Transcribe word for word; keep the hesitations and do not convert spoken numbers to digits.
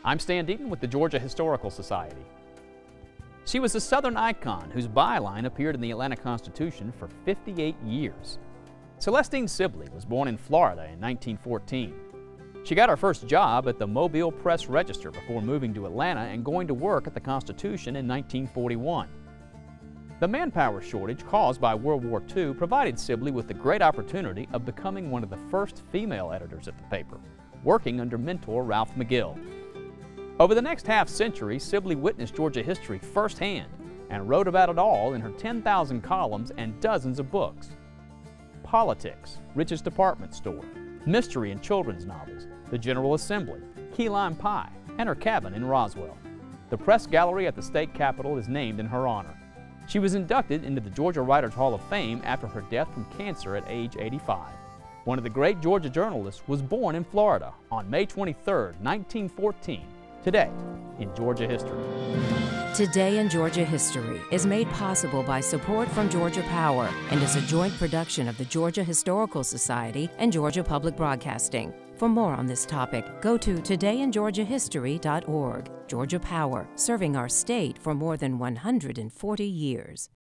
I'm Stan Deaton with the Georgia Historical Society. She was a Southern icon whose byline appeared in the Atlanta Constitution for fifty-eight years. Celestine Sibley was born in Florida in nineteen fourteen. She got her first job at the Mobile Press Register before moving to Atlanta and going to work at the Constitution in nineteen forty-one. The manpower shortage caused by World War Two provided Sibley with the great opportunity of becoming one of the first female editors at the paper, working under mentor Ralph McGill. Over the next half century, Sibley witnessed Georgia history firsthand and wrote about it all in her ten thousand columns and dozens of books. Politics, Rich's Department Store, mystery and children's novels, the General Assembly, Key Lime Pie, and her cabin in Roswell. The press gallery at the state capitol is named in her honor. She was inducted into the Georgia Writers Hall of Fame after her death from cancer at age eighty-five. One of the great Georgia journalists was born in Florida on May twenty-third, nineteen fourteen. Today in Georgia History. Today in Georgia History is made possible by support from Georgia Power and is a joint production of the Georgia Historical Society and Georgia Public Broadcasting. For more on this topic, go to today in georgia history dot org. Georgia Power, serving our state for more than one hundred forty years.